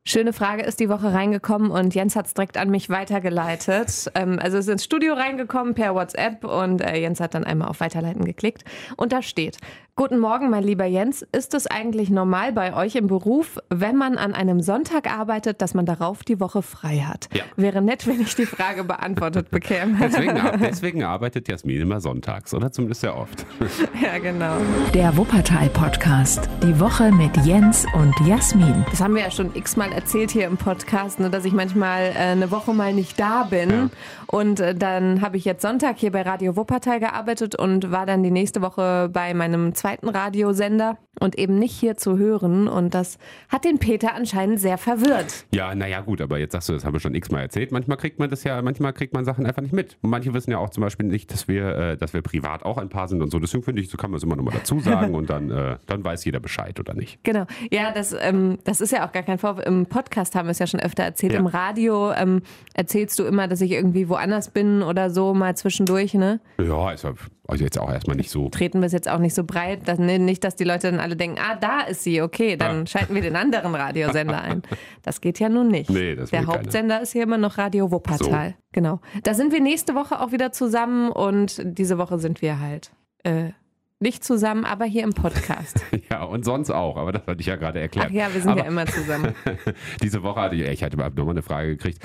Schöne Frage ist die Woche reingekommen und Jens hat es direkt an mich weitergeleitet. Also ist ins Studio reingekommen per WhatsApp und Jens hat dann einmal auf Weiterleiten geklickt. Und da steht: Guten Morgen, mein lieber Jens. Ist es eigentlich normal bei euch im Beruf, wenn man an einem Sonntag arbeitet, dass man darauf die Woche frei hat? Ja. Wäre nett, wenn ich die Frage beantwortet bekäme. Deswegen arbeitet Jasmin immer sonntags, oder zumindest sehr oft. Ja, genau. Der Wuppertal-Podcast. Die Woche mit Jens und Jasmin. Das haben wir ja schon x-mal erzählt hier im Podcast, ne, dass ich manchmal eine Woche mal nicht da bin. Ja. Und dann habe ich jetzt Sonntag hier bei Radio Wuppertal gearbeitet und war dann die nächste Woche bei meinem zweiten Radiosender und eben nicht hier zu hören. Und das hat den Peter anscheinend sehr verwirrt. Ja, naja gut, aber jetzt sagst du, das haben wir schon x-mal erzählt. Manchmal kriegt man Sachen einfach nicht mit. Und manche wissen ja auch zum Beispiel nicht, dass wir privat auch ein Paar sind und so. Deswegen finde ich, so kann man es immer nochmal dazu sagen und dann weiß jeder Bescheid, oder nicht? Genau. Ja, das ist ja auch gar kein Vorwurf. Im Podcast haben wir es ja schon öfter erzählt. Ja. Im Radio erzählst du immer, dass ich irgendwie woanders bin oder so, mal zwischendurch, ne? Ja, ist also jetzt auch erstmal nicht so. Treten wir es jetzt auch nicht so breit, nicht, dass die Leute dann alle denken, da ist sie, okay, dann schalten wir den anderen Radiosender ein. Das geht ja nun nicht. Nee, das will Der keiner. Hauptsender ist hier immer noch Radio Wuppertal. So. Genau. Da sind wir nächste Woche auch wieder zusammen und diese Woche sind wir halt nicht zusammen, aber hier im Podcast. Ja, und sonst auch, aber das hatte ich ja gerade erklärt. Ach ja, wir sind ja immer zusammen. Diese Woche hatte ich hatte nochmal eine Frage gekriegt,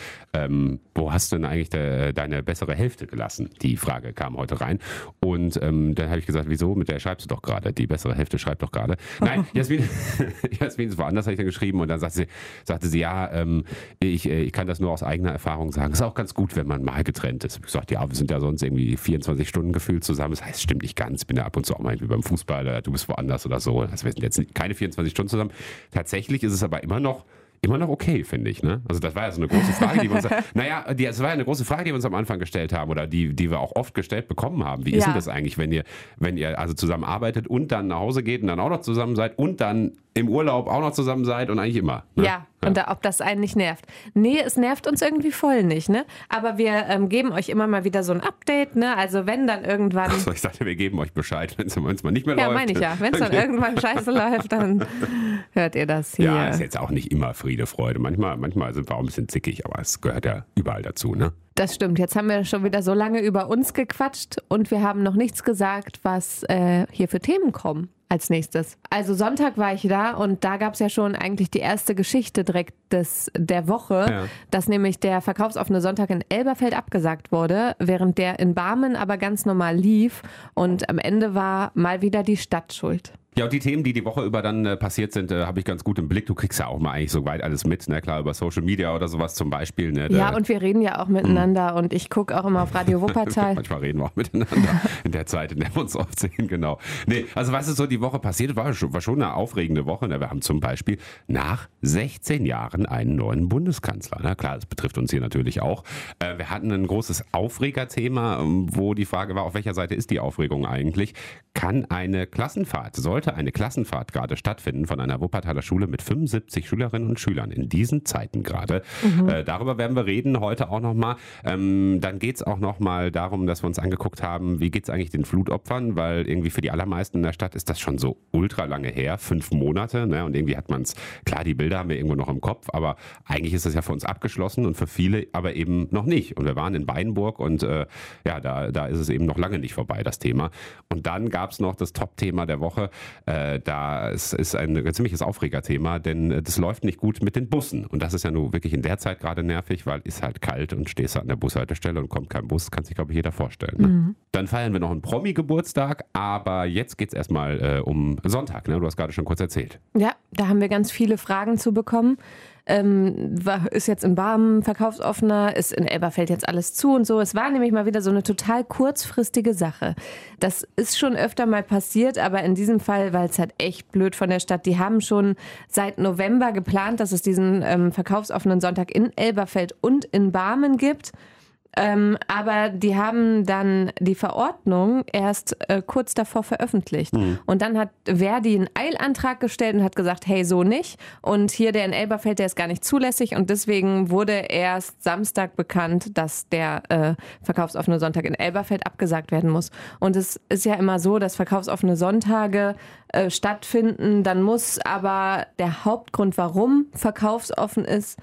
wo hast du denn eigentlich deine bessere Hälfte gelassen? Die Frage kam heute rein und dann habe ich gesagt, wieso? Mit der schreibst du doch gerade, die bessere Hälfte schreibt doch gerade. Nein, Jasmin ist woanders, habe ich dann geschrieben und dann sagte sie ja, ich kann das nur aus eigener Erfahrung sagen. Ist auch ganz gut, wenn man mal getrennt ist. Ich sagte, ja, wir sind ja sonst irgendwie 24 Stunden gefühlt zusammen. Das heißt, stimmt nicht ganz, bin ja ab und zu auch mal wie beim Fußball, du bist woanders oder so. Also wir sind jetzt keine 24 Stunden zusammen. Tatsächlich ist es aber immer noch okay, finde ich. Ne? Also das war ja so eine große Frage, die wir uns, das war ja eine große Frage, die wir uns am Anfang gestellt haben oder die wir auch oft gestellt bekommen haben. Wie ist denn das eigentlich, wenn ihr also zusammen arbeitet und dann nach Hause geht und dann auch noch zusammen seid und dann im Urlaub auch noch zusammen seid und eigentlich immer? Ne? Ja, und ob das einen nicht nervt. Nee, es nervt uns irgendwie voll nicht, ne? Aber wir geben euch immer mal wieder so ein Update, ne? Also wenn dann irgendwann... Achso, ich dachte, wir geben euch Bescheid, wenn es mal nicht mehr läuft. Ja, meine ich ja. Wenn es dann irgendwann scheiße läuft, dann hört ihr das hier. Ja, ist jetzt auch nicht immer Friede, Freude. Manchmal sind wir auch ein bisschen zickig, aber es gehört ja überall dazu, ne? Das stimmt. Jetzt haben wir schon wieder so lange über uns gequatscht und wir haben noch nichts gesagt, was hier für Themen kommen als nächstes. Also Sonntag war ich da und da gab es ja schon eigentlich die erste Geschichte direkt der Woche, dass nämlich der verkaufsoffene Sonntag in Elberfeld abgesagt wurde, während der in Barmen aber ganz normal lief und am Ende war mal wieder die Stadt schuld. Ja, und die Themen, die Woche über dann passiert sind, habe ich ganz gut im Blick. Du kriegst ja auch mal eigentlich so weit alles mit, ne? Klar, über Social Media oder sowas zum Beispiel. Ne? Ja, und wir reden ja auch miteinander und ich gucke auch immer auf Radio Wuppertal. Manchmal reden wir auch miteinander in der Zeit, in der wir uns oft sehen, genau. Nee, also was ist so die Woche passiert, war schon eine aufregende Woche. Ne? Wir haben zum Beispiel nach 16 Jahren einen neuen Bundeskanzler. Na klar, das betrifft uns hier natürlich auch. Wir hatten ein großes Aufregerthema, wo die Frage war, auf welcher Seite ist die Aufregung eigentlich? Sollte eine Klassenfahrt gerade stattfinden von einer Wuppertaler Schule mit 75 Schülerinnen und Schülern in diesen Zeiten gerade. Darüber werden wir reden heute auch nochmal. Dann geht es auch nochmal darum, dass wir uns angeguckt haben, wie geht es eigentlich den Flutopfern, weil irgendwie für die allermeisten in der Stadt ist das schon so ultra lange her, 5 Monate. Ne? Und irgendwie hat man es, klar, die Bilder haben wir irgendwo noch im Kopf, aber eigentlich ist das ja für uns abgeschlossen und für viele aber eben noch nicht. Und wir waren in Beinburg und da ist es eben noch lange nicht vorbei, das Thema. Und dann gab es noch das Top-Thema der Woche. Da ist ein ziemliches Aufregerthema, denn das läuft nicht gut mit den Bussen. Und das ist ja nur wirklich in der Zeit gerade nervig, weil es halt kalt und stehst an der Bushaltestelle und kommt kein Bus. Kann sich, glaube ich, jeder vorstellen. Ne? Dann feiern wir noch einen Promi-Geburtstag, aber jetzt geht es erstmal um Sonntag. Ne? Du hast gerade schon kurz erzählt. Ja, da haben wir ganz viele Fragen zu bekommen. Ist jetzt in Barmen verkaufsoffener, ist in Elberfeld jetzt alles zu und so. Es war nämlich mal wieder so eine total kurzfristige Sache. Das ist schon öfter mal passiert, aber in diesem Fall, weil es halt echt blöd von der Stadt, die haben schon seit November geplant, dass es diesen verkaufsoffenen Sonntag in Elberfeld und in Barmen gibt. Aber die haben dann die Verordnung erst kurz davor veröffentlicht. Und dann hat Verdi einen Eilantrag gestellt und hat gesagt, hey, so nicht. Und hier der in Elberfeld, der ist gar nicht zulässig. Und deswegen wurde erst Samstag bekannt, dass der verkaufsoffene Sonntag in Elberfeld abgesagt werden muss. Und es ist ja immer so, dass verkaufsoffene Sonntage stattfinden. Dann muss aber der Hauptgrund, warum verkaufsoffen ist,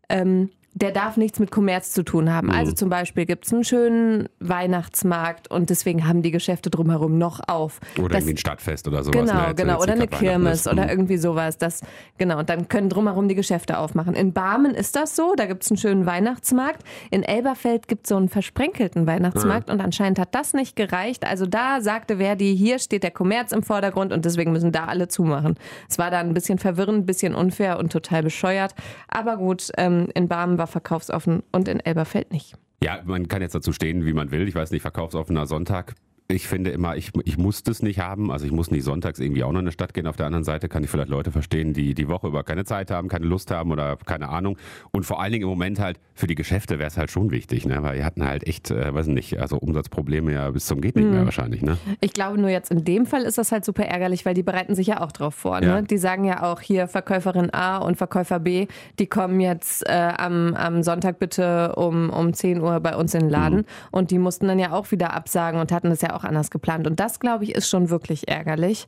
der darf nichts mit Kommerz zu tun haben. Also zum Beispiel gibt es einen schönen Weihnachtsmarkt und deswegen haben die Geschäfte drumherum noch auf. Oder irgendwie ein Stadtfest oder sowas. Genau. Oder eine Kirmes oder irgendwie sowas. Und dann können drumherum die Geschäfte aufmachen. In Barmen ist das so, da gibt es einen schönen Weihnachtsmarkt. In Elberfeld gibt es so einen versprenkelten Weihnachtsmarkt und anscheinend hat das nicht gereicht. Also da sagte Verdi, hier steht der Kommerz im Vordergrund und deswegen müssen da alle zumachen. Es war dann ein bisschen verwirrend, ein bisschen unfair und total bescheuert. Aber gut, in Barmen war verkaufsoffen und in Elberfeld nicht. Ja, man kann jetzt dazu stehen, wie man will. Ich weiß nicht, verkaufsoffener Sonntag. Ich finde immer, ich muss das nicht haben. Also ich muss nicht sonntags irgendwie auch noch in eine Stadt gehen. Auf der anderen Seite kann ich vielleicht Leute verstehen, die die Woche über keine Zeit haben, keine Lust haben oder keine Ahnung. Und vor allen Dingen im Moment halt für die Geschäfte wäre es halt schon wichtig, ne? Weil wir hatten halt echt, weiß nicht, also Umsatzprobleme ja bis zum geht nicht mehr wahrscheinlich. Ne? Ich glaube nur jetzt in dem Fall ist das halt super ärgerlich, weil die bereiten sich ja auch drauf vor. Ne? Ja. Die sagen ja auch hier Verkäuferin A und Verkäufer B, die kommen jetzt am Sonntag bitte um 10 Uhr bei uns in den Laden. Und die mussten dann ja auch wieder absagen und hatten das ja auch anders geplant. Und das, glaube ich, ist schon wirklich ärgerlich.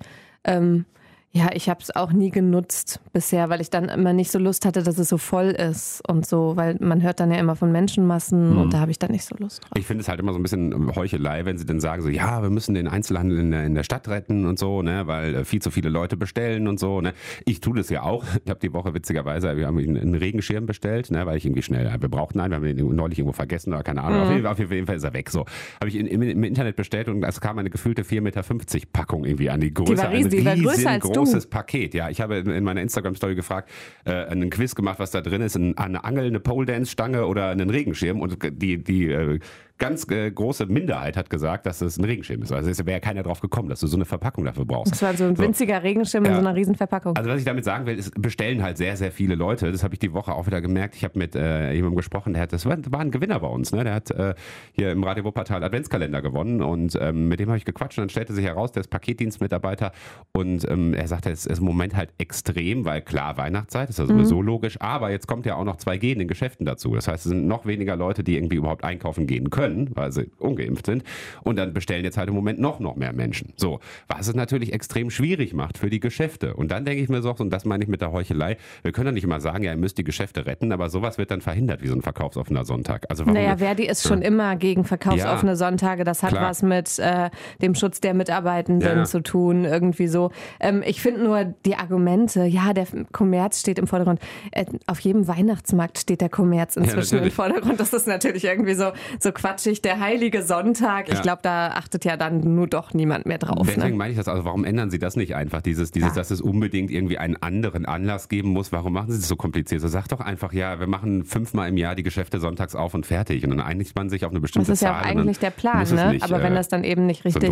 Ja, ich habe es auch nie genutzt bisher, weil ich dann immer nicht so Lust hatte, dass es so voll ist und so, weil man hört dann ja immer von Menschenmassen und da habe ich dann nicht so Lust drauf. Ich finde es halt immer so ein bisschen Heuchelei, wenn sie dann sagen so, ja, wir müssen den Einzelhandel in der Stadt retten und so, ne, weil viel zu viele Leute bestellen und so, ne. Ich tue das ja auch. Ich habe die Woche witzigerweise, wir haben einen Regenschirm bestellt, ne, weil ich irgendwie wir brauchten einen, wir haben ihn neulich irgendwo vergessen oder keine Ahnung. Auf jeden Fall ist er weg, so. Habe ich im Internet bestellt und es kam eine gefühlte 4,50 Meter Packung irgendwie an die Größe. Die war größer als du. Großes Paket, ja. Ich habe in meiner Instagram-Story gefragt, einen Quiz gemacht, was da drin ist, eine Angel, eine Pole-Dance-Stange oder einen Regenschirm und die ganz große Minderheit hat gesagt, dass es ein Regenschirm ist. Also es wäre keiner drauf gekommen, dass du so eine Verpackung dafür brauchst. Das war so ein winziger Regenschirm in so einer riesen Verpackung. Also was ich damit sagen will, ist, bestellen halt sehr, sehr viele Leute. Das habe ich die Woche auch wieder gemerkt. Ich habe mit jemandem gesprochen, das war ein Gewinner bei uns. Ne? Der hat hier im Radio Wuppertal Adventskalender gewonnen und mit dem habe ich gequatscht und dann stellte sich heraus, der ist Paketdienstmitarbeiter und er sagte, es ist im Moment halt extrem, weil klar, Weihnachtszeit ist ja sowieso logisch, aber jetzt kommt ja auch noch 2G in den Geschäften dazu. Das heißt, es sind noch weniger Leute, die irgendwie überhaupt einkaufen gehen können, weil sie ungeimpft sind. Und dann bestellen jetzt halt im Moment noch mehr Menschen. So, was es natürlich extrem schwierig macht für die Geschäfte. Und dann denke ich mir so, und das meine ich mit der Heuchelei, wir können doch nicht immer sagen, ja, ihr müsst die Geschäfte retten, aber sowas wird dann verhindert wie so ein verkaufsoffener Sonntag. Also warum Verdi ist schon immer gegen verkaufsoffene Sonntage. Das hat was mit dem Schutz der Mitarbeitenden zu tun, irgendwie so. Ich finde nur die Argumente, ja, der Kommerz steht im Vordergrund. Auf jedem Weihnachtsmarkt steht der Kommerz inzwischen im Vordergrund. Das ist natürlich irgendwie so quatschig. Der heilige Sonntag, ich glaube, da achtet ja dann nur doch niemand mehr drauf. Deswegen meine ich das, also warum ändern Sie das nicht einfach? Dass es unbedingt irgendwie einen anderen Anlass geben muss. Warum machen Sie es so kompliziert? So sag doch einfach, ja, wir machen 5-mal im Jahr die Geschäfte sonntags auf und fertig. Und dann einigt man sich auf eine bestimmte Zahl. Das ist ja auch eigentlich der Plan, ne? Nicht, aber wenn das dann eben nicht richtig,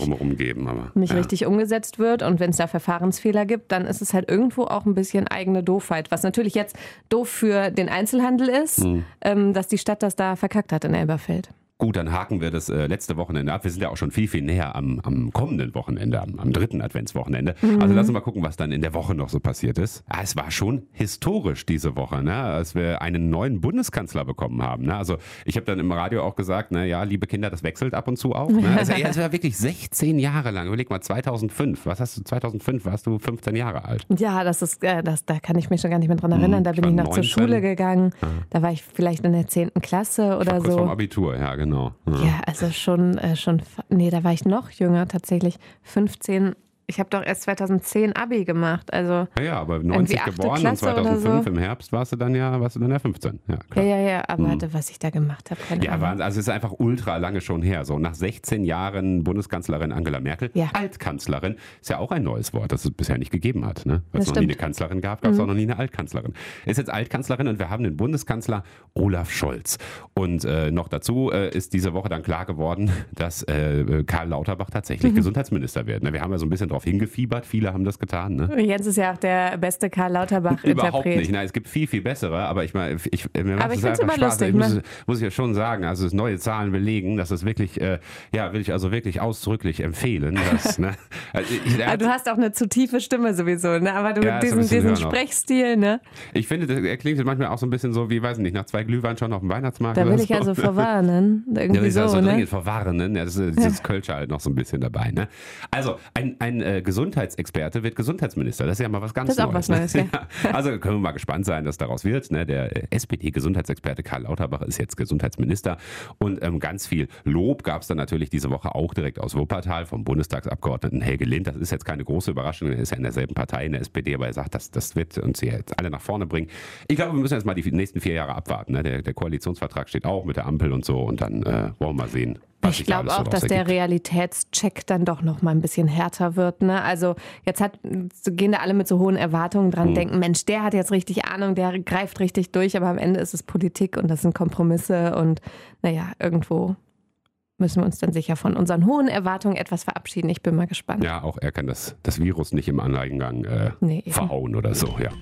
richtig umgesetzt wird und wenn es da Verfahrensfehler gibt, dann ist es halt irgendwo auch ein bisschen eigene Doofheit. Was natürlich jetzt doof für den Einzelhandel ist, dass die Stadt das da verkackt hat in Elberfeld. Gut, dann haken wir das letzte Wochenende ab. Wir sind ja auch schon viel, viel näher am kommenden Wochenende, am 3. Adventswochenende. Also lass uns mal gucken, was dann in der Woche noch so passiert ist. Ja, es war schon historisch diese Woche, ne? Als wir einen neuen Bundeskanzler bekommen haben. Ne? Also ich habe dann im Radio auch gesagt, ne, ja, liebe Kinder, das wechselt ab und zu auch. Ne? Also, es war wirklich 16 Jahre lang. Überleg mal, 2005. Was hast du? 2005 warst du 15 Jahre alt. Ja, da kann ich mich schon gar nicht mehr dran erinnern. Da bin ich noch 19. Zur Schule gegangen. Da war ich vielleicht in der 10. Klasse oder so. Kurz vorm Abitur, ja, genau. Ja, also schon, da war ich noch jünger tatsächlich, 15. Ich habe doch erst 2010 Abi gemacht, also ja, aber 90 geboren Klasse und 2005 so. Im Herbst warst du dann ja 15. Ja, klar. Ja, aber was ich da gemacht habe, keine Ahnung. Ja, also es ist einfach ultra lange schon her. So nach 16 Jahren Bundeskanzlerin Angela Merkel, Altkanzlerin, ist ja auch ein neues Wort, das es bisher nicht gegeben hat. Ne? Weil es noch nie eine Kanzlerin gab, gab es auch noch nie eine Altkanzlerin. Ist jetzt Altkanzlerin und wir haben den Bundeskanzler Olaf Scholz. Und noch dazu ist diese Woche dann klar geworden, dass Karl Lauterbach tatsächlich Gesundheitsminister wird. Ne? Wir haben ja so ein bisschen drauf hingefiebert. Viele haben das getan. Ne? Jens ist ja auch der beste Karl Lauterbach-Interpret. Überhaupt nicht. Nein, es gibt viel, viel bessere. Aber ich meine, mir macht aber ich es finde es immer Spaß. lustig. Muss ich ja schon sagen, also neue Zahlen belegen, dass das wirklich, will ich also wirklich ausdrücklich empfehlen. Dass, ne? Aber du hast auch eine zu tiefe Stimme sowieso, ne? Aber du diesen Sprechstil, ne? Ich finde, er klingt manchmal auch so ein bisschen so wie, weiß nicht, nach 2 Glühwein schon auf dem Weihnachtsmarkt. Da will ich also verwarnen. Irgendwie will ich also ne? dringend verwarnen. Ja, das ist dieses Kölsche halt noch so ein bisschen dabei. Ne? Also, ein Gesundheitsexperte wird Gesundheitsminister. Das ist ja mal was ganz Neues. Das ist auch was Neues, ja. Also können wir mal gespannt sein, dass daraus wird. Ne? Der SPD-Gesundheitsexperte Karl Lauterbach ist jetzt Gesundheitsminister. Und ganz viel Lob gab es dann natürlich diese Woche auch direkt aus Wuppertal vom Bundestagsabgeordneten Helge Lind. Das ist jetzt keine große Überraschung. Er ist ja in derselben Partei, in der SPD, aber er sagt, das wird uns jetzt alle nach vorne bringen. Ich glaube, wir müssen jetzt mal die nächsten 4 Jahre abwarten. Ne? Der Koalitionsvertrag steht auch mit der Ampel und so. Und dann wollen wir mal sehen. Ich glaube auch, dass der Realitätscheck dann doch noch mal ein bisschen härter wird. Ne? Also jetzt gehen da alle mit so hohen Erwartungen dran, denken, Mensch, der hat jetzt richtig Ahnung, der greift richtig durch, aber am Ende ist es Politik und das sind Kompromisse und naja, irgendwo müssen wir uns dann sicher von unseren hohen Erwartungen etwas verabschieden. Ich bin mal gespannt. Ja, auch er kann das Virus nicht im Alleingang verhauen oder so, ja.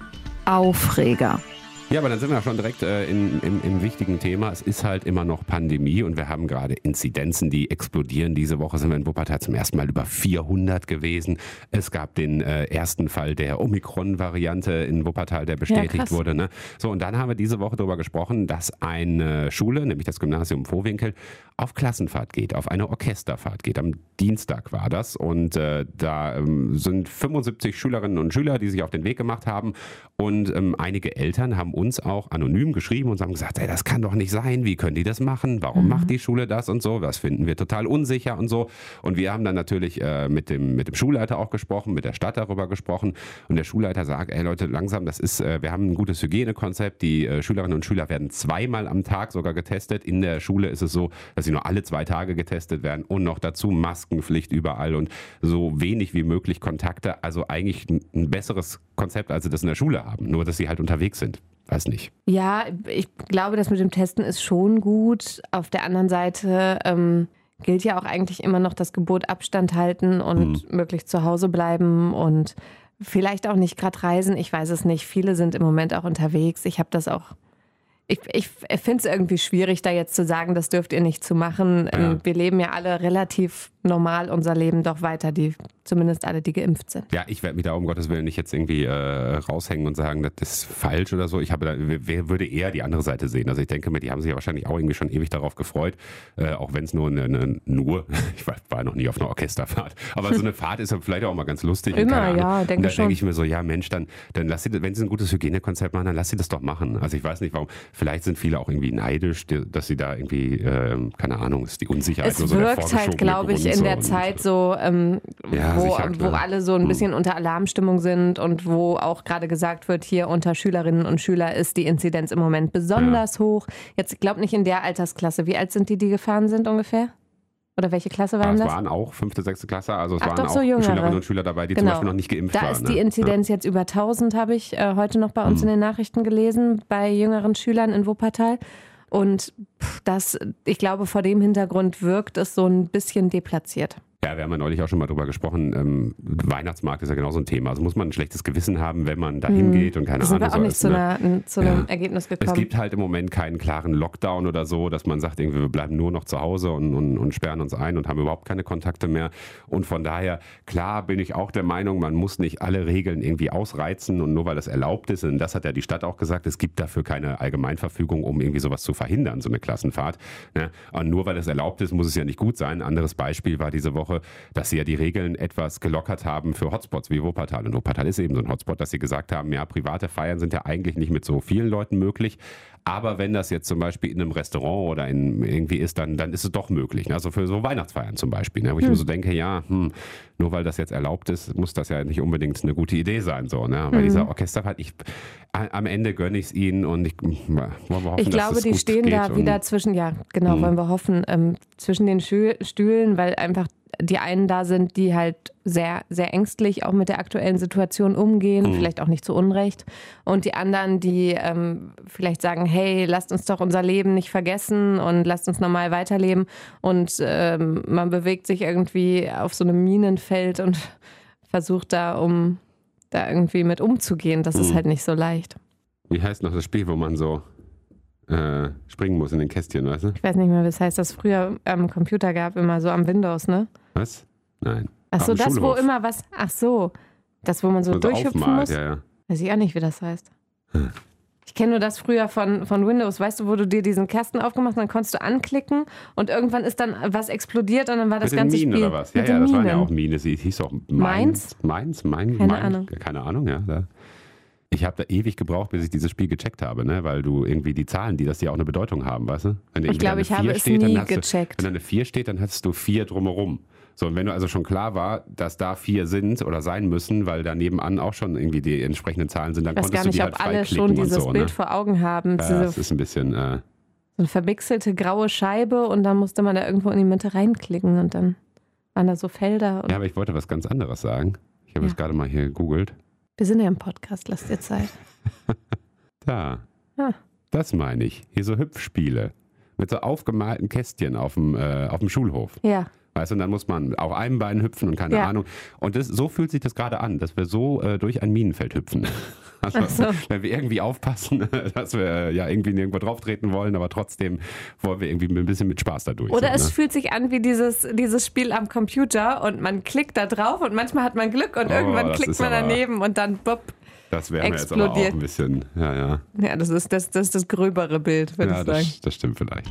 Aufreger. Ja, aber dann sind wir schon direkt im wichtigen Thema. Es ist halt immer noch Pandemie und wir haben gerade Inzidenzen, die explodieren. Diese Woche sind wir in Wuppertal zum ersten Mal über 400 gewesen. Es gab den ersten Fall der Omikron-Variante in Wuppertal, der bestätigt wurde. Ne? So, und dann haben wir diese Woche darüber gesprochen, dass eine Schule, nämlich das Gymnasium Vohwinkel, auf Klassenfahrt geht, auf eine Orchesterfahrt geht. Am Dienstag war das und da sind 75 Schülerinnen und Schüler, die sich auf den Weg gemacht haben und einige Eltern haben uns auch anonym geschrieben und haben gesagt, ey, das kann doch nicht sein, wie können die das machen, warum macht die Schule das und so, das finden wir total unsicher und so. Und wir haben dann natürlich mit dem Schulleiter auch gesprochen, mit der Stadt darüber gesprochen und der Schulleiter sagt, ey Leute, langsam, wir haben ein gutes Hygienekonzept, die Schülerinnen und Schüler werden 2-mal am Tag sogar getestet. In der Schule ist es so, dass sie nur alle 2 Tage getestet werden und noch dazu Maskenpflicht überall und so wenig wie möglich Kontakte, also eigentlich ein besseres Konzept, als sie das in der Schule haben, nur dass sie halt unterwegs sind. Weiß nicht. Ja, ich glaube, das mit dem Testen ist schon gut. Auf der anderen Seite gilt ja auch eigentlich immer noch das Gebot Abstand halten und möglichst zu Hause bleiben und vielleicht auch nicht gerade reisen. Ich weiß es nicht. Viele sind im Moment auch unterwegs. Ich habe das auch. Ich finde es irgendwie schwierig, da jetzt zu sagen, das dürft ihr nicht zu machen. Ja. Wir leben ja alle relativ normal unser Leben doch weiter, zumindest alle, die geimpft sind. Ja, ich werde mich da um Gottes Willen nicht jetzt irgendwie raushängen und sagen, das ist falsch oder so. Wer würde eher die andere Seite sehen? Also ich denke mir, die haben sich ja wahrscheinlich auch irgendwie schon ewig darauf gefreut, auch wenn es ich war noch nie auf einer Orchesterfahrt, aber so eine Fahrt ist ja vielleicht auch mal ganz lustig. Immer, ja, denke ich schon. Da denke ich mir so, ja Mensch, dann lass sie, wenn sie ein gutes Hygienekonzept machen, dann lass sie das doch machen. Also ich weiß nicht, warum. Vielleicht sind viele auch irgendwie neidisch, dass sie da irgendwie, keine Ahnung, ist die Unsicherheit. Es wirkt halt, glaube ich, in der Zeit so, wo alle so ein bisschen unter Alarmstimmung sind und wo auch gerade gesagt wird, hier unter Schülerinnen und Schülern ist die Inzidenz im Moment besonders hoch. Jetzt, ich glaube nicht in der Altersklasse. Wie alt sind die gefahren sind ungefähr? Oder welche Klasse waren das? Es waren auch 5., 6. Klasse, also es waren auch so Schülerinnen und Schüler dabei, die zum Beispiel noch nicht geimpft waren. Da ist die Inzidenz jetzt über 1000, habe ich heute noch bei uns in den Nachrichten gelesen, bei jüngeren Schülern in Wuppertal. Und ich glaube, vor dem Hintergrund wirkt es so ein bisschen deplatziert. Ja, wir haben ja neulich auch schon mal drüber gesprochen. Weihnachtsmarkt ist ja genau so ein Thema. Also muss man ein schlechtes Gewissen haben, wenn man da hingeht und keine Ahnung. Sind wir auch nicht zu einem Ergebnis gekommen. Es gibt halt im Moment keinen klaren Lockdown oder so, dass man sagt, irgendwie, wir bleiben nur noch zu Hause und sperren uns ein und haben überhaupt keine Kontakte mehr. Und von daher, klar bin ich auch der Meinung, man muss nicht alle Regeln irgendwie ausreizen und nur weil das erlaubt ist, und das hat ja die Stadt auch gesagt, es gibt dafür keine Allgemeinverfügung, um irgendwie sowas zu verhindern, so eine Klassenfahrt. Ne? Und nur weil das erlaubt ist, muss es ja nicht gut sein. Ein anderes Beispiel war diese Woche, dass sie ja die Regeln etwas gelockert haben für Hotspots wie Wuppertal. Und Wuppertal ist eben so ein Hotspot, dass sie gesagt haben, ja, private Feiern sind ja eigentlich nicht mit so vielen Leuten möglich. Aber wenn das jetzt zum Beispiel in einem Restaurant oder irgendwie ist, dann ist es doch möglich. Also für so Weihnachtsfeiern zum Beispiel. Ne? Wo ich mir so denke, nur weil das jetzt erlaubt ist, muss das ja nicht unbedingt eine gute Idee sein. So, ne? Weil dieser Orchesterfahrt, am Ende gönne ich es ihnen und wollen wir hoffen, ich glaube, die stehen da wieder zwischen, wollen wir hoffen, zwischen den Stühlen, weil einfach die einen da sind, die halt sehr, sehr ängstlich auch mit der aktuellen Situation umgehen, vielleicht auch nicht zu Unrecht. Und die anderen, die vielleicht sagen, hey, lasst uns doch unser Leben nicht vergessen und lasst uns normal weiterleben. Und man bewegt sich irgendwie auf so einem Minenfeld und versucht da irgendwie mit umzugehen. Das ist halt nicht so leicht. Wie heißt noch das Spiel, wo man so springen muss in den Kästchen, weißt du? Ich weiß nicht mehr, was heißt das früher am Computer gab, immer so am Windows, ne? Was? Nein. Ach so, Am das, Schulhof. wo immer was, ach so, das, wo man so durchhüpfen aufmalt, muss? Ja. Weiß ich auch nicht, wie das heißt. Ich kenne nur das früher von Windows, weißt du, wo du dir diesen Kasten aufgemacht hast, dann konntest du anklicken und irgendwann ist dann was explodiert und dann war das Mit ganze den Minen Spiel. oder was? Ja, mit den das waren ja Minen. auch Minen. Es hieß auch Mainz? Keine Ahnung. Keine Ahnung, ja. Ich habe da ewig gebraucht, bis ich dieses Spiel gecheckt habe, ne? Weil du irgendwie die Zahlen, die das ja auch eine Bedeutung haben, weißt du? Wenn Ich glaube, ich habe es nie gecheckt. Wenn da eine 4 steht, dann hast du 4 drumherum. So, und wenn du also schon klar war, dass da 4 sind oder sein müssen, weil da nebenan auch schon irgendwie die entsprechenden Zahlen sind, dann Ich weiß konntest gar du nicht, die ob halt alle freiklicken schon dieses und so, Bild ne? vor Augen haben. Das ist ein bisschen... So eine verwechselte graue Scheibe und dann musste man da irgendwo in die Mitte reinklicken und dann waren da so Felder. Und ja, aber ich wollte was ganz anderes sagen. Ich habe es gerade mal hier gegoogelt. wir sind ja im Podcast, lasst dir Zeit. Da. Ah. Das meine ich. Hier so Hüpfspiele. Mit so aufgemalten Kästchen auf dem Schulhof. Ja. Weißt du, und dann muss man auf einem Bein hüpfen und keine Ja. Ahnung. Und so fühlt sich das gerade an, dass wir so durch ein Minenfeld hüpfen. Also, Ach so. wenn wir irgendwie aufpassen, dass wir ja irgendwie nirgendwo drauf treten wollen, aber trotzdem wollen wir irgendwie ein bisschen mit Spaß dadurch. Oder so, es ne? fühlt sich an wie dieses Spiel am Computer und man klickt da drauf und manchmal hat man Glück und irgendwann das klickt ist man aber- daneben und dann bupp. Das wäre mir jetzt aber auch explodiert. ein bisschen, ja. Ja, das ist das gröbere Bild, würde Ja, ich sagen. das stimmt vielleicht.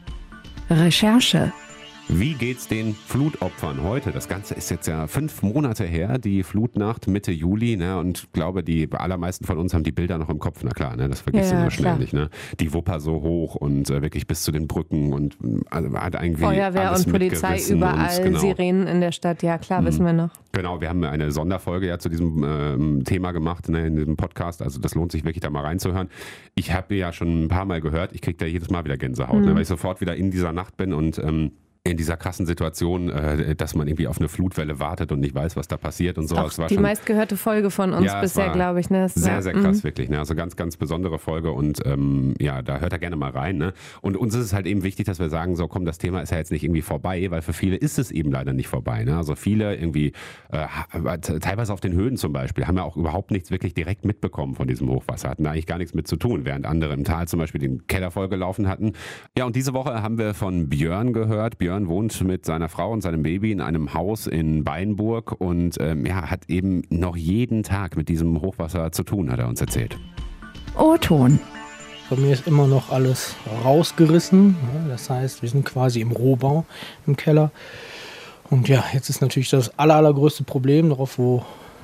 Recherche. Wie geht's den Flutopfern heute? Das Ganze ist jetzt ja 5 Monate her, die Flutnacht Mitte Juli. Ne? Und ich glaube, die allermeisten von uns haben die Bilder noch im Kopf. Na klar, ne? Das vergisst Ja, du ja, so schnell klar. nicht. Ne? Die Wupper so hoch und wirklich bis zu den Brücken und hat irgendwie Feuerwehr alles und Polizei mitgerissen überall, und, genau. Sirenen in der Stadt, ja klar, wissen wir noch. Genau, wir haben eine Sonderfolge ja zu diesem Thema gemacht, ne, in diesem Podcast. Also das lohnt sich wirklich da mal reinzuhören. Ich habe ja schon ein paar Mal gehört, ich kriege da jedes Mal wieder Gänsehaut, ne, weil ich sofort wieder in dieser Nacht bin und in dieser krassen Situation, dass man irgendwie auf eine Flutwelle wartet und nicht weiß, was da passiert und so. Auch Es war die schon meistgehörte Folge von uns Ja, es bisher, war glaube ich. Ne? Das sehr, war- sehr krass, wirklich. Ne? Also ganz, ganz besondere Folge und ja, da hört er gerne mal rein. Ne? Und uns ist es halt eben wichtig, dass wir sagen, so komm, das Thema ist ja jetzt nicht irgendwie vorbei, weil für viele ist es eben leider nicht vorbei. Ne? Also viele irgendwie, teilweise auf den Höhen zum Beispiel, haben ja auch überhaupt nichts wirklich direkt mitbekommen von diesem Hochwasser, hatten da eigentlich gar nichts mit zu tun, während andere im Tal zum Beispiel den Keller vollgelaufen hatten. Ja, und diese Woche haben wir von Björn gehört. Björn wohnt mit seiner Frau und seinem Baby in einem Haus in Beinburg und hat eben noch jeden Tag mit diesem Hochwasser zu tun, hat er uns erzählt. O-Ton. Bei mir ist immer noch alles rausgerissen. Ja, das heißt, wir sind quasi im Rohbau im Keller. Und ja, jetzt ist natürlich das allergrößte Problem, darauf, wo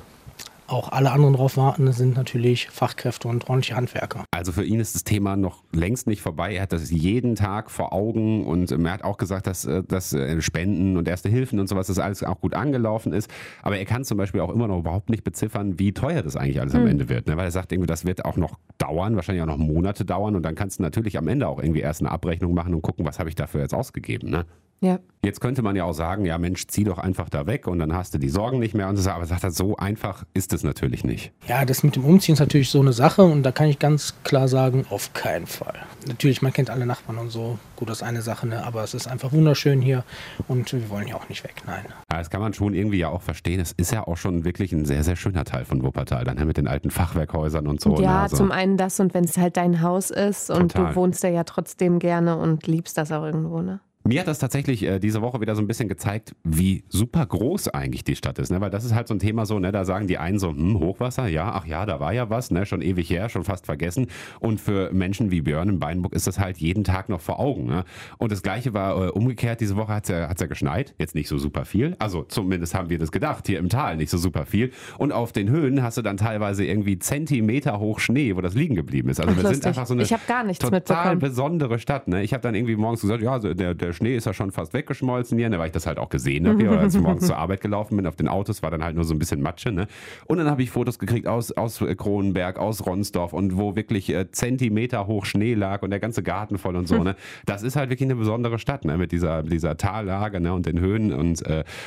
auch alle anderen drauf warten, sind natürlich Fachkräfte und ordentliche Handwerker. Also für ihn ist das Thema noch längst nicht vorbei. Er hat das jeden Tag vor Augen und er hat auch gesagt, dass Spenden und Erste Hilfen und sowas, das alles auch gut angelaufen ist. Aber er kann zum Beispiel auch immer noch überhaupt nicht beziffern, wie teuer das eigentlich alles am Ende wird. Ne? Weil er sagt, irgendwie, das wird auch noch dauern, wahrscheinlich auch noch Monate dauern und dann kannst du natürlich am Ende auch irgendwie erst eine Abrechnung machen und gucken, was habe ich dafür jetzt ausgegeben. Ne? Ja. Jetzt könnte man ja auch sagen, ja Mensch, zieh doch einfach da weg und dann hast du die Sorgen nicht mehr und so, aber sagt er, so einfach ist es natürlich nicht. Ja, das mit dem Umziehen ist natürlich so eine Sache und da kann ich ganz klar sagen, auf keinen Fall. Natürlich, man kennt alle Nachbarn und so, gut, das ist eine Sache, ne? Aber es ist einfach wunderschön hier und wir wollen hier auch nicht weg, nein. Ja, das kann man schon irgendwie ja auch verstehen. Es ist ja auch schon wirklich ein sehr, sehr schöner Teil von Wuppertal, dann mit den alten Fachwerkhäusern und so. Ja, ne? Also, zum einen das und wenn es halt dein Haus ist und Total. du wohnst da ja trotzdem gerne und liebst das auch irgendwo, ne? Mir hat das tatsächlich diese Woche wieder so ein bisschen gezeigt, wie super groß eigentlich die Stadt ist. Ne? Weil das ist halt so ein Thema so, ne? Da sagen die einen so, Hochwasser, ja, ach ja, da war ja was, ne? Schon ewig her, schon fast vergessen. Und für Menschen wie Björn in Beinburg ist das halt jeden Tag noch vor Augen. Ne? Und das Gleiche war umgekehrt, diese Woche hat's ja geschneit, jetzt nicht so super viel. Also zumindest haben wir das gedacht, hier im Tal nicht so super viel. Und auf den Höhen hast du dann teilweise irgendwie Zentimeter hoch Schnee, wo das liegen geblieben ist. Also Ach, wir sind lustig. einfach so eine Ich habe gar nichts total mitbekommen. besondere Stadt. Ne? Ich habe dann irgendwie morgens gesagt, ja, also der der Schnee ist ja schon fast weggeschmolzen hier, ne, weil ich das halt auch gesehen habe, oder als ich morgens zur Arbeit gelaufen bin, auf den Autos war dann halt nur so ein bisschen Matsche. Ne? Und dann habe ich Fotos gekriegt aus Kronenberg, aus Ronsdorf und wo wirklich Zentimeter hoch Schnee lag und der ganze Garten voll und so. Ne? Das ist halt wirklich eine besondere Stadt, ne? Mit dieser Tallage, ne? Und den Höhen und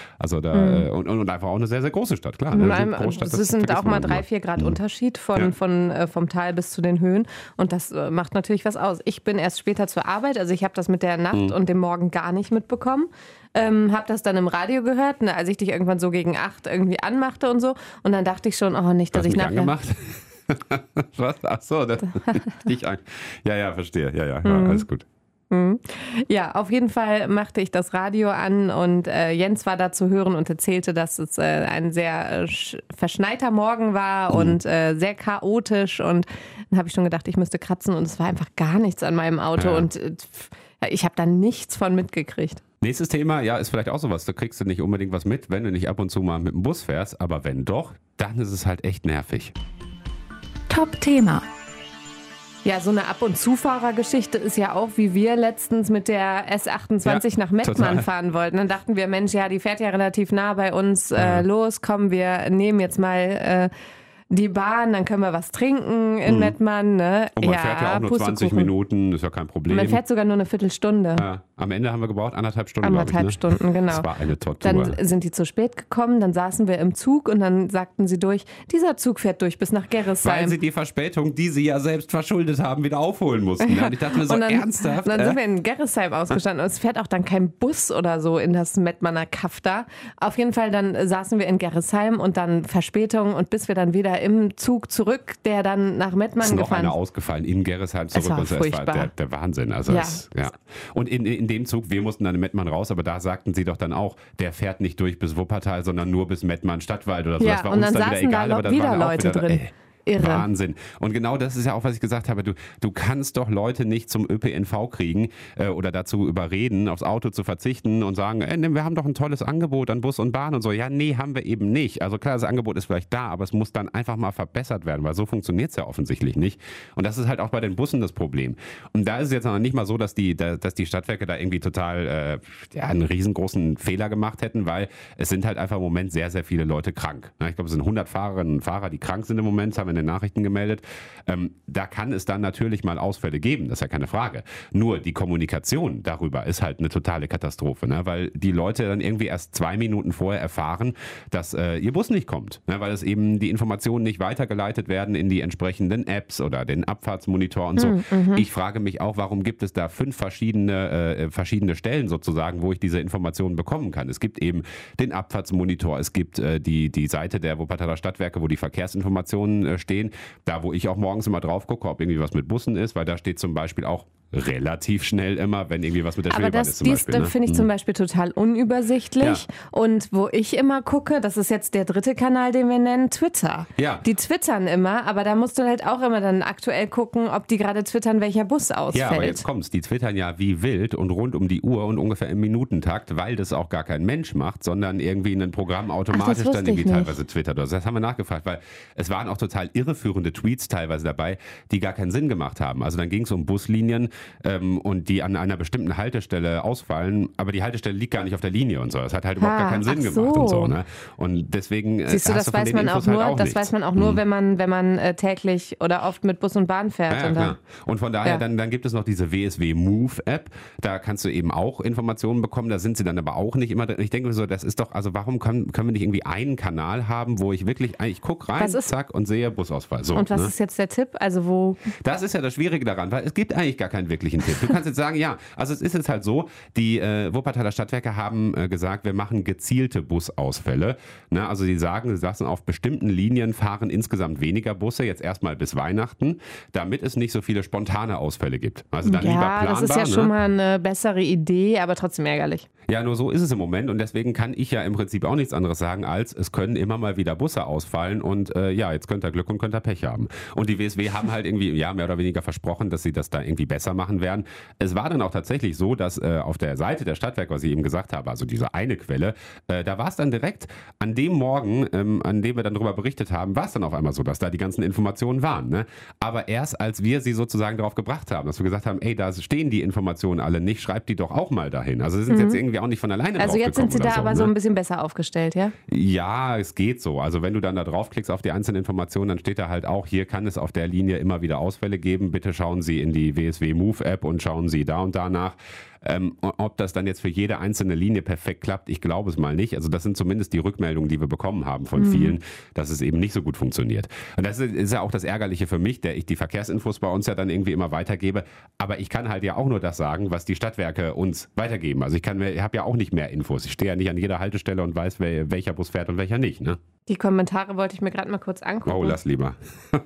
und einfach auch eine sehr, sehr große Stadt, klar. Ne? Es sind auch mal 3-4 Grad Unterschied vom Tal bis zu den Höhen und das macht natürlich was aus. Ich bin erst später zur Arbeit, also ich habe das mit der Nacht und dem Morgen gar nicht mitbekommen. Habe das dann im Radio gehört, ne, als ich dich irgendwann so gegen 8 irgendwie anmachte und so. Und dann dachte ich schon, nicht, dass ich nachher... Angemacht? Was? Ach so, ja, verstehe. Ja, alles gut. Ja, auf jeden Fall machte ich das Radio an und Jens war da zu hören und erzählte, dass es ein sehr verschneiter Morgen war und sehr chaotisch und dann habe ich schon gedacht, ich müsste kratzen und es war einfach gar nichts an meinem Auto und ich habe da nichts von mitgekriegt. Nächstes Thema, ja, ist vielleicht auch sowas, da kriegst du nicht unbedingt was mit, wenn du nicht ab und zu mal mit dem Bus fährst, aber wenn doch, dann ist es halt echt nervig. Top-Thema. Ja, so eine Ab- und Zufahrergeschichte ist ja auch, wie wir letztens mit der S28 nach Mettmann fahren wollten. Dann dachten wir, Mensch, ja, die fährt ja relativ nah bei uns. Los, komm, wir nehmen jetzt mal die Bahn, dann können wir was trinken in Mettmann. Ne? Und man fährt ja auch nur 20 Minuten, ist ja kein Problem. Man fährt sogar nur eine Viertelstunde. Ja, am Ende haben wir gebraucht 1,5 Stunden, Anderthalb Stunden, genau. Das war eine Tortur. Dann sind die zu spät gekommen, dann saßen wir im Zug und dann sagten sie dieser Zug fährt durch bis nach Gerresheim. Weil sie die Verspätung, die sie ja selbst verschuldet haben, wieder aufholen mussten. Ja. Und ich dachte mir so, ernsthaft? Dann sind wir in Gerresheim ausgestanden und es fährt auch dann kein Bus oder so in das Mettmanner Kaff da. Auf jeden Fall, dann saßen wir in Gerresheim und dann Verspätung und bis wir dann wieder im Zug zurück, der dann nach Mettmann gefahren ist. Ist noch einer ausgefallen, in Gerresheim zurück. Das war der Wahnsinn. Also ja. Und in dem Zug, wir mussten dann in Mettmann raus, aber da sagten sie doch dann auch, der fährt nicht durch bis Wuppertal, sondern nur bis Mettmann-Stadtwald oder so. Ja, das war und uns dann wieder saßen egal, da aber wieder Leute drin. Irre. Wahnsinn. Und genau das ist ja auch, was ich gesagt habe. Du kannst doch Leute nicht zum ÖPNV kriegen oder dazu überreden, aufs Auto zu verzichten und sagen, wir haben doch ein tolles Angebot an Bus und Bahn und so. Ja, nee, haben wir eben nicht. Also klar, das Angebot ist vielleicht da, aber es muss dann einfach mal verbessert werden, weil so funktioniert es ja offensichtlich nicht. Und das ist halt auch bei den Bussen das Problem. Und da ist es jetzt noch nicht mal so, dass die Stadtwerke da irgendwie total einen riesengroßen Fehler gemacht hätten, weil es sind halt einfach im Moment sehr, sehr viele Leute krank. Ich glaube, es sind 100 Fahrerinnen und Fahrer, die krank sind im Moment, das haben wir in den Nachrichten gemeldet. Da kann es dann natürlich mal Ausfälle geben, das ist ja keine Frage. Nur die Kommunikation darüber ist halt eine totale Katastrophe, ne? Weil die Leute dann irgendwie erst 2 Minuten vorher erfahren, dass ihr Bus nicht kommt, ne? Weil es eben die Informationen nicht weitergeleitet werden in die entsprechenden Apps oder den Abfahrtsmonitor und so. Ich frage mich auch, warum gibt es da 5 verschiedene Stellen sozusagen, wo ich diese Informationen bekommen kann. Es gibt eben den Abfahrtsmonitor, es gibt die Seite der Wuppertaler Stadtwerke, wo die Verkehrsinformationen stehen. Da, wo ich auch morgens immer drauf gucke, ob irgendwie was mit Bussen ist, weil da steht zum Beispiel auch relativ schnell immer, wenn irgendwie was mit der Schwebebahn ist zum Beispiel. Aber das finde ich zum Beispiel total unübersichtlich. Ja. Und wo ich immer gucke, das ist jetzt der 3. Kanal, den wir nennen, Twitter. Ja. Die twittern immer, aber da musst du halt auch immer dann aktuell gucken, ob die gerade twittern, welcher Bus ausfällt. Ja, aber jetzt kommt's. Die twittern ja wie wild und rund um die Uhr und ungefähr im Minutentakt, weil das auch gar kein Mensch macht, sondern irgendwie ein Programm automatisch dann irgendwie teilweise twittert. Also das haben wir nachgefragt, weil es waren auch total irreführende Tweets teilweise dabei, die gar keinen Sinn gemacht haben. Also dann ging es um Buslinien, und die an einer bestimmten Haltestelle ausfallen, aber die Haltestelle liegt gar nicht auf der Linie und so. Das hat halt überhaupt gar keinen Sinn gemacht und so. Ne? Und deswegen siehst du, das weiß man auch nur, das weiß man auch nur, wenn man täglich oder oft mit Bus und Bahn fährt. Ja, klar. Und von daher, dann gibt es noch diese WSW Move App. Da kannst du eben auch Informationen bekommen. Da sind sie dann aber auch nicht immer drin. Ich denke mir so, das ist doch, also warum können wir nicht irgendwie einen Kanal haben, wo ich wirklich, ich gucke rein, zack, und sehe Busausfall. So, und was ist jetzt der Tipp? Also wo? Das ist ja das Schwierige daran, weil es gibt eigentlich gar keinen wirklichen Tipp. Du kannst jetzt sagen, ja, also es ist jetzt halt so, die Wuppertaler Stadtwerke haben gesagt, wir machen gezielte Busausfälle. Ne? Also sie sagen, auf bestimmten Linien fahren insgesamt weniger Busse, jetzt erstmal bis Weihnachten, damit es nicht so viele spontane Ausfälle gibt. Also dann lieber planbar. Das ist ja schon mal eine bessere Idee, aber trotzdem ärgerlich. Ja, nur so ist es im Moment und deswegen kann ich ja im Prinzip auch nichts anderes sagen, als es können immer mal wieder Busse ausfallen und jetzt könnt ihr Glück und könnt ihr Pech haben. Und die WSW haben halt irgendwie mehr oder weniger versprochen, dass sie das da irgendwie besser machen werden. Es war dann auch tatsächlich so, dass auf der Seite der Stadtwerke, was ich eben gesagt habe, also diese eine Quelle, da war es dann direkt an dem Morgen, an dem wir dann darüber berichtet haben, war es dann auf einmal so, dass da die ganzen Informationen waren. Ne? Aber erst als wir sie sozusagen darauf gebracht haben, dass wir gesagt haben, ey, da stehen die Informationen alle nicht, schreibt die doch auch mal dahin. Also sie sind jetzt irgendwie auch nicht von alleine Also jetzt sind sie da aber so ein bisschen besser aufgestellt, ja? Ja, es geht so. Also wenn du dann da draufklickst auf die einzelnen Informationen, dann steht da halt auch, hier kann es auf der Linie immer wieder Ausfälle geben. Bitte schauen Sie in die WSW Move App und schauen Sie da und da nach. Ob das dann jetzt für jede einzelne Linie perfekt klappt, ich glaube es mal nicht. Also das sind zumindest die Rückmeldungen, die wir bekommen haben von vielen, dass es eben nicht so gut funktioniert. Und das ist ja auch das Ärgerliche für mich, der ich die Verkehrsinfos bei uns ja dann irgendwie immer weitergebe. Aber ich kann halt ja auch nur das sagen, was die Stadtwerke uns weitergeben. Also ich habe ja auch nicht mehr Infos. Ich stehe ja nicht an jeder Haltestelle und weiß, welcher Bus fährt und welcher nicht. Ne? Die Kommentare wollte ich mir gerade mal kurz angucken. Oh, lass lieber.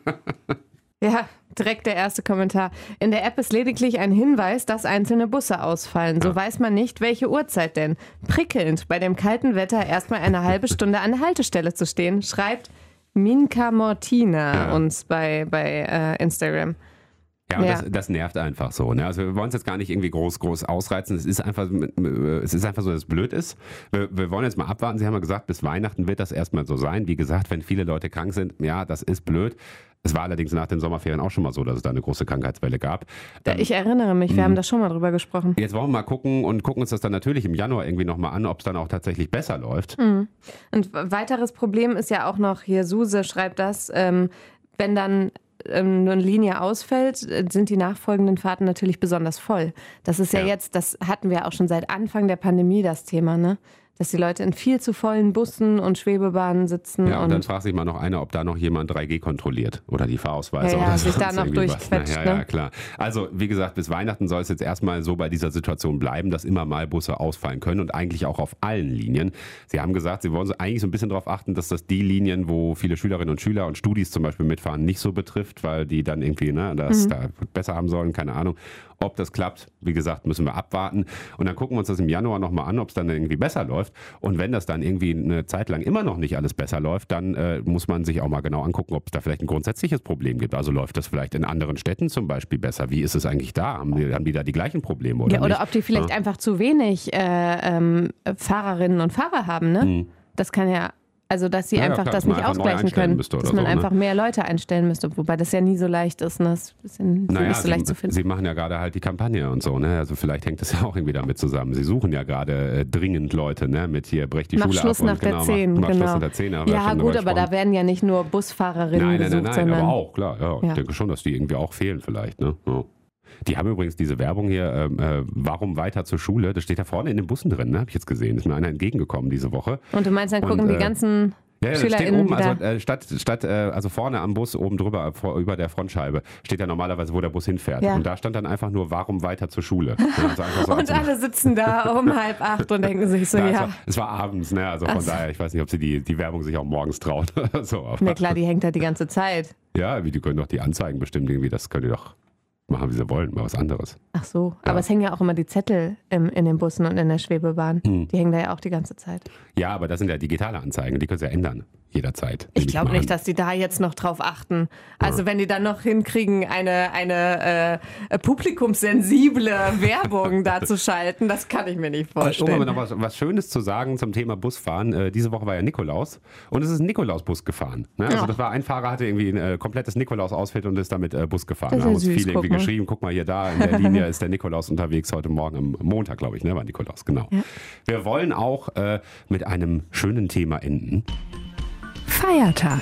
Ja, direkt der erste Kommentar. In der App ist lediglich ein Hinweis, dass einzelne Busse ausfallen. So weiß man nicht, welche Uhrzeit denn. Prickelnd, bei dem kalten Wetter erstmal eine halbe Stunde an der Haltestelle zu stehen, schreibt Minka Mortina uns bei Instagram. Ja, und das nervt einfach so. Ne? Also wir wollen es jetzt gar nicht irgendwie groß ausreizen. Es ist einfach so, dass es blöd ist. Wir wollen jetzt mal abwarten. Sie haben ja gesagt, bis Weihnachten wird das erstmal so sein. Wie gesagt, wenn viele Leute krank sind, ja, das ist blöd. Es war allerdings nach den Sommerferien auch schon mal so, dass es da eine große Krankheitswelle gab. Ich erinnere mich, wir haben da schon mal drüber gesprochen. Jetzt wollen wir mal gucken uns das dann natürlich im Januar irgendwie nochmal an, ob es dann auch tatsächlich besser läuft. Und weiteres Problem ist ja auch noch, hier Suse schreibt das, wenn dann eine Linie ausfällt, sind die nachfolgenden Fahrten natürlich besonders voll. Das ist ja jetzt, das hatten wir auch schon seit Anfang der Pandemie, das Thema, ne? Dass die Leute in viel zu vollen Bussen und Schwebebahnen sitzen. Ja, und dann fragt sich mal noch einer, ob da noch jemand 3G kontrolliert oder die Fahrausweise. Ja, oder sich da noch durchquetscht. Ja, klar. Also, wie gesagt, bis Weihnachten soll es jetzt erstmal so bei dieser Situation bleiben, dass immer mal Busse ausfallen können und eigentlich auch auf allen Linien. Sie haben gesagt, Sie wollen eigentlich so ein bisschen darauf achten, dass das die Linien, wo viele Schülerinnen und Schüler und Studis zum Beispiel mitfahren, nicht so betrifft, weil die dann irgendwie das da besser haben sollen, keine Ahnung. Ob das klappt, wie gesagt, müssen wir abwarten. Und dann gucken wir uns das im Januar nochmal an, ob es dann irgendwie besser läuft. Und wenn das dann irgendwie eine Zeit lang immer noch nicht alles besser läuft, dann muss man sich auch mal genau angucken, ob es da vielleicht ein grundsätzliches Problem gibt. Also läuft das vielleicht in anderen Städten zum Beispiel besser? Wie ist es eigentlich da? Haben die da die gleichen Probleme? Oder oder ob die vielleicht einfach zu wenig Fahrerinnen und Fahrer haben, ne? Das kann ja... Also, dass sie einfach das nicht ausgleichen können, dass man einfach mehr Leute einstellen müsste, wobei das ja nie so leicht ist. Ne? Das ist nicht so leicht zu finden. Sie machen ja gerade halt die Kampagne und so, ne? Also vielleicht hängt das ja auch irgendwie damit zusammen. Sie suchen ja gerade dringend Leute, ne? Mit hier brecht die Schule ab. Schluss nach der 10, Schluss nach der 10. Ja gut, aber da werden ja nicht nur Busfahrerinnen gesucht, nein, sondern... aber auch, klar. Ja. Ich denke schon, dass die irgendwie auch fehlen vielleicht, ne? Ja. Die haben übrigens diese Werbung hier, warum weiter zur Schule, das steht da vorne in den Bussen drin, ne? Habe ich jetzt gesehen. Ist mir einer entgegengekommen diese Woche. Und du meinst, dann gucken die ganzen... Ja, das steht oben, also vorne am Bus, oben drüber, über der Frontscheibe, steht ja normalerweise, wo der Bus hinfährt. Ja. Und da stand dann einfach nur, warum weiter zur Schule? Also so und alle sitzen da um 7:30 und denken sich so, Es war abends, ne? Also von daher, ich weiß nicht, ob sie die Werbung sich auch morgens traut. So, na klar, die hängt da die ganze Zeit. Ja, die können doch die Anzeigen bestimmt irgendwie, das können die doch machen, wie sie wollen, mal was anderes. Ach so, aber es hängen ja auch immer die Zettel in den Bussen und in der Schwebebahn. Die hängen da ja auch die ganze Zeit. Ja, aber das sind ja digitale Anzeigen, die können sie ja ändern, jederzeit. Ich glaube nicht, dass die da jetzt noch drauf achten. Also wenn die dann noch hinkriegen, eine publikumssensible Werbung da zu schalten, das kann ich mir nicht vorstellen. Um noch was Schönes zu sagen zum Thema Busfahren. Diese Woche war ja Nikolaus und es ist ein Nikolausbus gefahren. Ne? Also das war ein Fahrer, hatte irgendwie ein komplettes Nikolaus-Outfit und ist damit Bus gefahren. Da haben uns viele irgendwie geschrieben, guck mal hier da, in der Linie ist der Nikolaus unterwegs, heute Morgen am Montag, glaube ich, ne, war Nikolaus, genau. Ja. Wir wollen auch mit einem schönen Thema enden. Feiertag.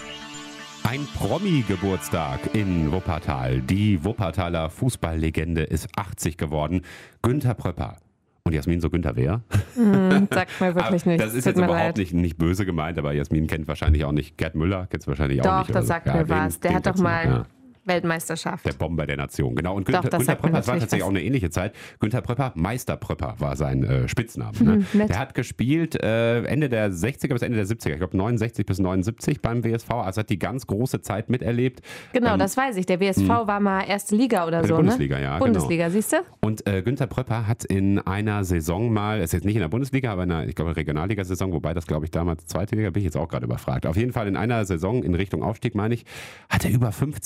Ein Promi-Geburtstag in Wuppertal. Die Wuppertaler Fußballlegende ist 80 geworden. Günther Pröpper. Und Jasmin, so Günther wer? Sagt mir wirklich nichts. Das ist jetzt überhaupt nicht böse gemeint, aber Jasmin kennt wahrscheinlich auch nicht Gerd Müller, kennt es wahrscheinlich auch nicht. Doch, das sagt mir was. Der hat doch mal... Weltmeisterschaft. Der Bomber der Nation, genau. Und Günther Pröpper, das war tatsächlich auch eine ähnliche Zeit. Günther Pröpper, Meister Pröpper war sein Spitzname. Ne? Der hat gespielt Ende der 60er bis Ende der 70er. Ich glaube 69 bis 79 beim WSV. Also hat die ganz große Zeit miterlebt. Genau, das weiß ich. Der WSV war mal erste Liga oder so, Bundesliga, ja. Bundesliga, genau. Siehst du? Und Günther Pröpper hat in einer Saison mal, ist jetzt nicht in der Bundesliga, aber in einer, ich glaube, Regionalliga-Saison, wobei das, glaube ich, damals zweite Liga, bin ich jetzt auch gerade überfragt. Auf jeden Fall in einer Saison in Richtung Aufstieg, meine ich, hat er über 50 Tore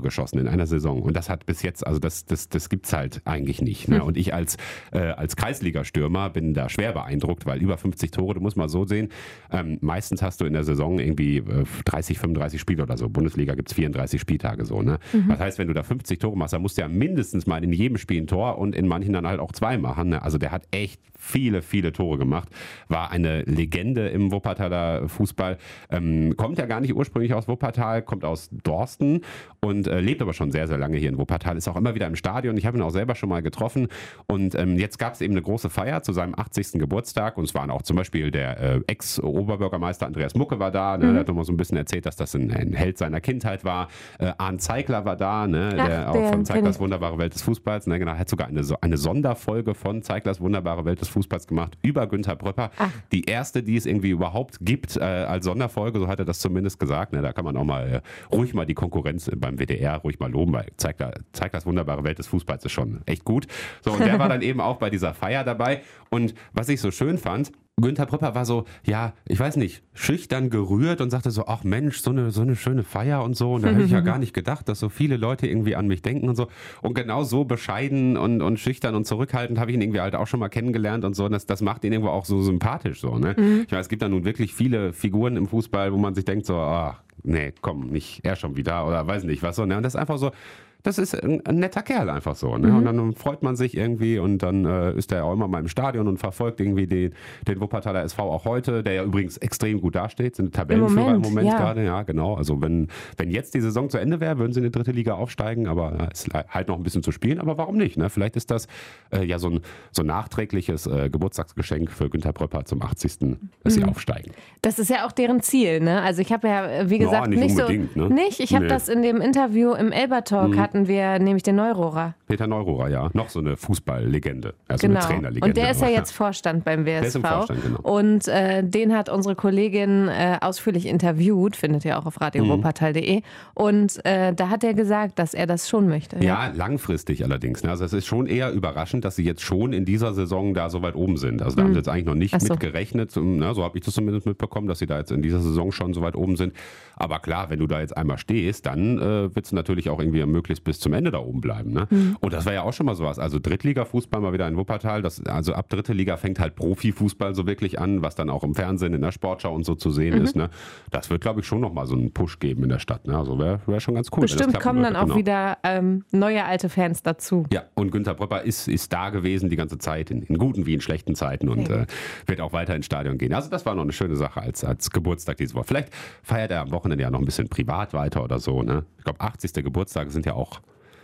geschossen in einer Saison. Und das hat bis jetzt, also das gibt's halt eigentlich nicht. Ne? Und ich als Kreisliga-Stürmer bin da schwer beeindruckt, weil über 50 Tore, du musst mal so sehen, meistens hast du in der Saison irgendwie 30, 35 Spiele oder so. Bundesliga gibt's 34 Spieltage so. Ne? Das heißt, wenn du da 50 Tore machst, dann musst du ja mindestens mal in jedem Spiel ein Tor und in manchen dann halt auch 2 machen. Ne? Also der hat echt viele, viele Tore gemacht. War eine Legende im Wuppertaler Fußball. Kommt ja gar nicht ursprünglich aus Wuppertal, kommt aus Dorsten und lebt aber schon sehr, sehr lange hier in Wuppertal. Ist auch immer wieder im Stadion. Ich habe ihn auch selber schon mal getroffen. Und jetzt gab es eben eine große Feier zu seinem 80. Geburtstag. Und es waren auch zum Beispiel der Ex-Oberbürgermeister Andreas Mucke war da. Ne? Der hat nochmal so ein bisschen erzählt, dass das ein Held seiner Kindheit war. Arndt Zeigler war da, ne? Der auch von Zeiglers wunderbare Welt des Fußballs. Ne? Genau, hat sogar eine Sonderfolge von Zeiglers wunderbare Welt des Fußballs gemacht über Günther Pröpper. Die erste, die es irgendwie überhaupt gibt als Sonderfolge, so hat er das zumindest gesagt. Ne? Da kann man auch mal ruhig mal die Konkurrenz beim WDR ruhig mal loben, weil Zeiglers wunderbare Welt des Fußballs ist schon echt gut. So, und der war dann eben auch bei dieser Feier dabei. Und was ich so schön fand, Günther Pröpper war so, ja, ich weiß nicht, schüchtern gerührt und sagte so, ach Mensch, so eine schöne Feier und so. Und da hätte ich ja gar nicht gedacht, dass so viele Leute irgendwie an mich denken und so. Und genau so bescheiden und schüchtern und zurückhaltend habe ich ihn irgendwie halt auch schon mal kennengelernt und so. Das macht ihn irgendwo auch so sympathisch so, ne? Ich meine, es gibt da nun wirklich viele Figuren im Fußball, wo man sich denkt so, ach, nee, komm, nicht er schon wieder oder weiß nicht was so. Ne? Und das ist einfach so, das ist ein netter Kerl einfach so. Ne? Und dann freut man sich irgendwie und dann ist er auch immer mal im Stadion und verfolgt irgendwie den Wuppertaler SV auch heute, der ja übrigens extrem gut dasteht, sind Tabellenführer im Moment gerade. Ja, genau. Also wenn jetzt die Saison zu Ende wäre, würden sie in die 3. Liga aufsteigen, aber es ist halt noch ein bisschen zu spielen, aber warum nicht? Ne? Vielleicht ist das ja so ein nachträgliches Geburtstagsgeschenk für Günther Pröpper zum 80., dass sie aufsteigen. Das ist ja auch deren Ziel, ne? Also ich habe ja, wie gesagt, nicht nicht unbedingt, so... Ne? Nicht? Ich habe das in dem Interview im Elber-Talk hatten wir nämlich den Neurohrer. Peter Neurohrer, ja. Noch so eine Fußballlegende. Also eine Trainerlegende. Und der ist ja jetzt Vorstand beim WSV. Der ist im Vorstand, genau. Und den hat unsere Kollegin ausführlich interviewt, findet ihr auch auf radiowuppertal.de. Und da hat er gesagt, dass er das schon möchte. Ja, langfristig allerdings. Ne? Also es ist schon eher überraschend, dass sie jetzt schon in dieser Saison da so weit oben sind. Also da haben sie jetzt eigentlich noch nicht mit gerechnet. Ne? So habe ich das zumindest mitbekommen, dass sie da jetzt in dieser Saison schon so weit oben sind. Aber klar, wenn du da jetzt einmal stehst, dann wird es natürlich auch irgendwie möglichst bis zum Ende da oben bleiben. Ne? Und das war ja auch schon mal sowas. Also Drittliga-Fußball mal wieder in Wuppertal. Also ab 3. Liga fängt halt Profifußball so wirklich an, was dann auch im Fernsehen, in der Sportschau und so zu sehen ist. Ne? Das wird, glaube ich, schon nochmal so einen Push geben in der Stadt. Ne? Also wäre schon ganz cool. Bestimmt kommen dann auch wieder neue alte Fans dazu. Ja, und Günther Pröpper ist da gewesen die ganze Zeit, in guten wie in schlechten Zeiten und wird auch weiter ins Stadion gehen. Also das war noch eine schöne Sache als Geburtstag diese Woche. Vielleicht feiert er am Wochenende ja noch ein bisschen privat weiter oder so. Ne? Ich glaube, 80. Geburtstage sind ja auch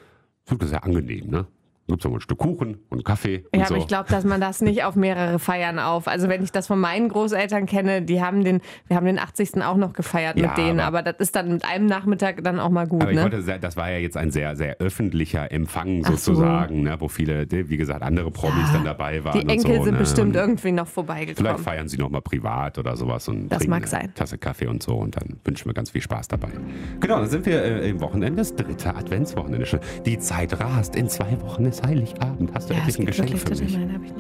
sehr angenehm, ne? Gibt es noch ein Stück Kuchen und Kaffee und ja, so. aber ich glaube, dass man das nicht auf mehrere Feiern Also wenn ich das von meinen Großeltern kenne, wir haben den 80. auch noch gefeiert mit denen, aber das ist dann mit einem Nachmittag dann auch mal gut. Aber ich wollte sagen, das war ja jetzt ein sehr, sehr öffentlicher Empfang sozusagen, ne, wo viele, wie gesagt, andere Promis dann dabei waren. Die Enkel und so, sind ne? bestimmt irgendwie noch vorbeigekommen. Vielleicht feiern sie noch mal privat oder sowas und das mag sein. Eine Tasse Kaffee und so und dann wünschen wir ganz viel Spaß dabei. Genau, dann sind wir im Wochenende, das 3. Adventswochenende schon. Die Zeit rast, in 2 Wochen ist Heiligabend. Hast du endlich ein Geschenk für mich? Nein, habe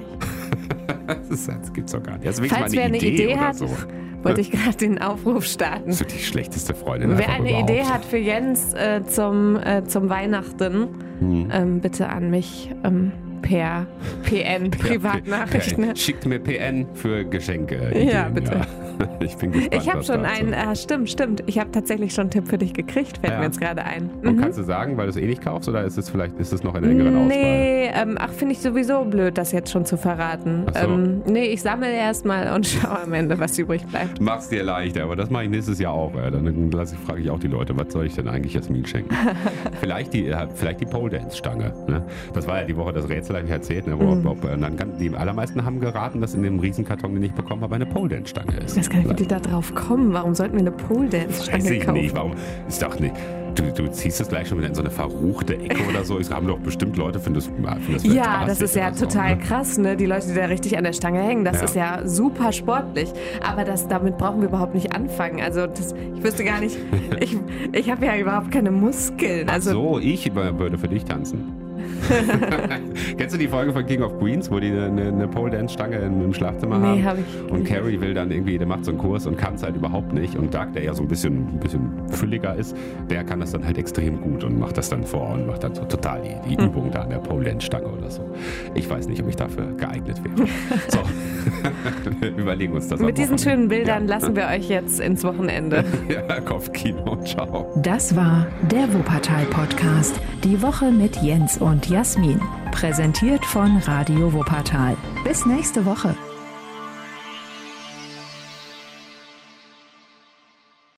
ich nicht. Das gibt's doch gar nicht. Also falls wer eine Idee hat, so. wollte ich gerade den Aufruf starten. Das ist die schlechteste Freundin. Wer eine Idee hat für Jens zum Weihnachten, bitte an mich per PN, Privatnachrichten. Schickt mir PN für Geschenke. Ja, bitte. Ja. Ich bin gespannt. Ich habe schon einen, stimmt. Ich habe tatsächlich schon einen Tipp für dich gekriegt, fällt mir jetzt gerade ein. Und kannst du sagen, weil du es eh nicht kaufst oder ist es noch in engeren Auswahl? Nee, finde ich sowieso blöd, das jetzt schon zu verraten. Ach so. Ich sammle erstmal und schaue am Ende, was übrig bleibt. Mach's dir leichter, aber das mache ich nächstes Jahr auch. Ja. Dann frage ich auch die Leute, was soll ich denn eigentlich Jasmin schenken? vielleicht die Pole Dance Stange. Ne? Das war ja die Woche das Rätsel, habe ich erzählt. Ne? Die allermeisten haben geraten, dass in dem Riesenkarton, den ich bekommen habe, eine Pole Dance Stange ist. Ich weiß gar nicht, wie die da drauf kommen. Warum sollten wir eine Pole Dance Stange kaufen? Weiß ich nicht. Warum? Ist doch nicht. Du ziehst es gleich schon wieder in so eine verruchte Ecke oder so. Es haben doch bestimmt Leute, finden das ja, das ist ja total krass, ne? Die Leute, die da richtig an der Stange hängen, das ist ja super sportlich. Aber damit brauchen wir überhaupt nicht anfangen. Also ich wüsste gar nicht, ich habe ja überhaupt keine Muskeln. Also, ich würde für dich tanzen. Kennst du die Folge von King of Queens, wo die eine Pole-Dance-Stange im Schlafzimmer haben? Nee, habe ich. Und Carrie will dann irgendwie, der macht so einen Kurs und kann es halt überhaupt nicht. Und Doug, der ja so ein bisschen fülliger ist, der kann das dann halt extrem gut und macht das dann vor und macht dann so total die Übung da an der Pole-Dance-Stange oder so. Ich weiß nicht, ob ich dafür geeignet wäre. So, wir überlegen uns das. Mit diesen schönen Bildern lassen wir euch jetzt ins Wochenende. Ja, Kopfkino, ciao. Das war der Wuppertal-Podcast. Die Woche mit Jens und Jasmin. Präsentiert von Radio Wuppertal. Bis nächste Woche.